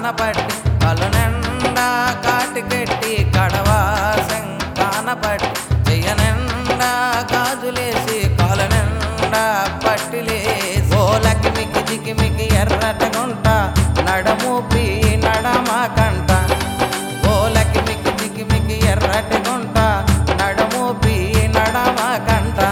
పట్టి కళ్ళు నిండా కాటికెట్టి కడవాసం కానపట్టి చెయ్య నిండా గాజులేసి కాలు నిండా పట్టిలేసి ఓ లకిమికి జికిమికి ఎర్రటగుంట నడమూపి నడమకంట ఓ లకిమికి జికిమికి ఎర్రటగుంట నడమూపి నడమకంట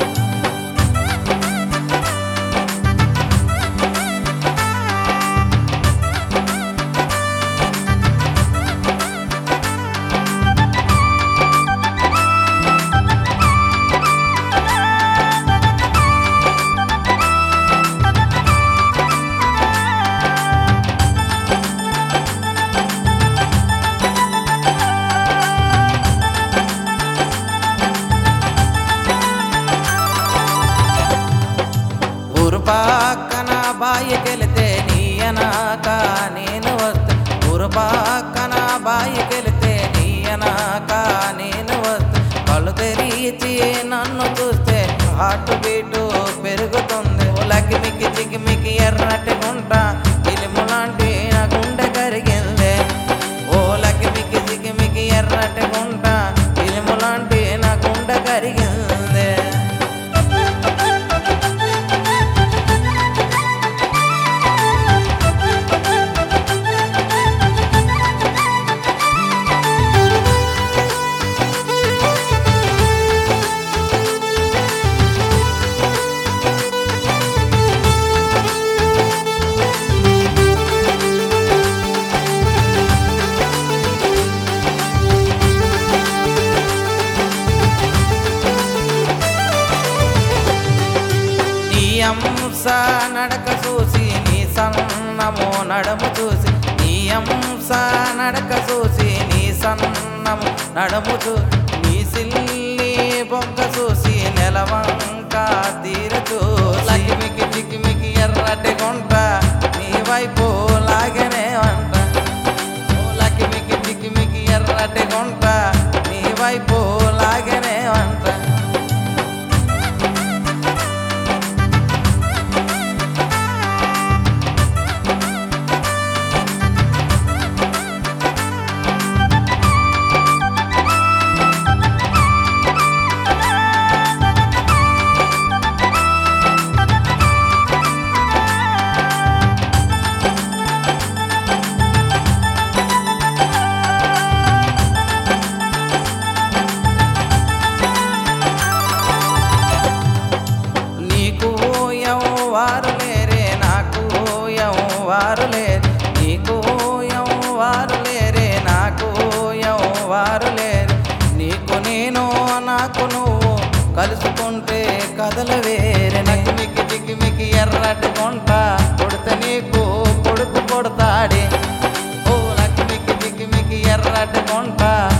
పక్కన బాయికెళితే నీయనాక నేను వస్తే ఊరు పక్కన బాయికెళితే నీయనాక నేను వస్తే కళ్ళు తెరిచి నన్ను చూస్తే హార్ట్ బీటు పెరుగుతుంది లకిమికి చికిమికి ఎర్రటి గుంట ఇలుము లాంటి నా గుండె కరిగిందే ఓ లకిమికి చికిమికి ఎర్రటి గుంట ఇలుము లాంటి నా గుండె కరిగిందే అంశ నడక చూసి నీ సన్నము నడము చూసి నీ అంశ నడక చూసి నీ సన్నము నడము చూసి నీ సిల్లి బొక్క చూసి నెలవంక తీర చూసి లకిమికి చికిమికి ఎర్రటి గుంట నీ వైపు లాగనే అంట లకిమికి చికిమికి ఎర్రటి గుంట నీ వైపు లాగనే అంట వారు లేరే నాకు వారు లేరు నీకు వారు లేరే నాకు వారు లేరు నీకు నేను నాకు నువ్వు కలుసుకుంటే కథలు వేరే నకిమికి జికిమికి ఎర్రటి గుంట కొడితే నీకు కొడుకు కొడతాడే ఓ లకిమికి జికిమికి ఎర్రటి గుంట